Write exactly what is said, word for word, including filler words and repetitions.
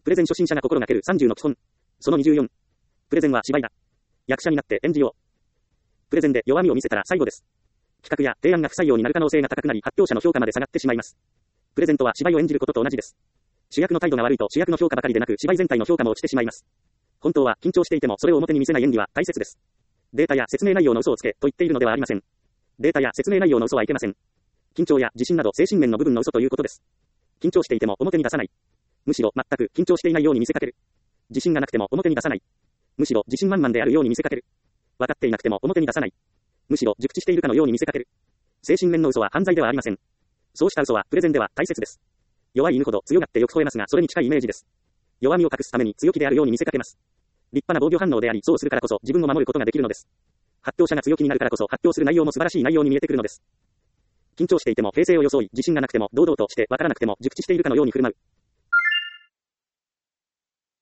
プレゼン初心者が心がけるさんじゅうの基本。そのにじゅうよん。プレゼンは芝居だ。役者になって演じよう。プレゼンで弱みを見せたら最後です。企画や提案が不採用になる可能性が高くなり、発表者の評価まで下がってしまいます。プレゼントは芝居を演じることと同じです。主役の態度が悪いと主役の評価ばかりでなく芝居全体の評価も落ちてしまいます。本当は緊張していてもそれを表に見せない演技は大切です。データや説明内容の嘘をつけと言っているのではありません。データや説明内容の嘘はいけません。緊張や自信など精神面の部分の嘘ということです。緊張していても表に出さない。むしろ全く緊張していないように見せかける。自信がなくても表に出さない。むしろ自信満々であるように見せかける。分かっていなくても表に出さない。むしろ熟知しているかのように見せかける。精神面の嘘は犯罪ではありません。そうした嘘はプレゼンでは大切です。弱い犬ほど強がってよく吠えますが、それに近いイメージです。弱みを隠すために強気であるように見せかけます。立派な防御反応であり、そうするからこそ自分を守ることができるのです。発表者が強気になるからこそ発表する内容も素晴らしい内容に見えてくるのです。緊張していても平静を装い、自信がなくても堂々として分からなくても熟知しているかのように振る舞う。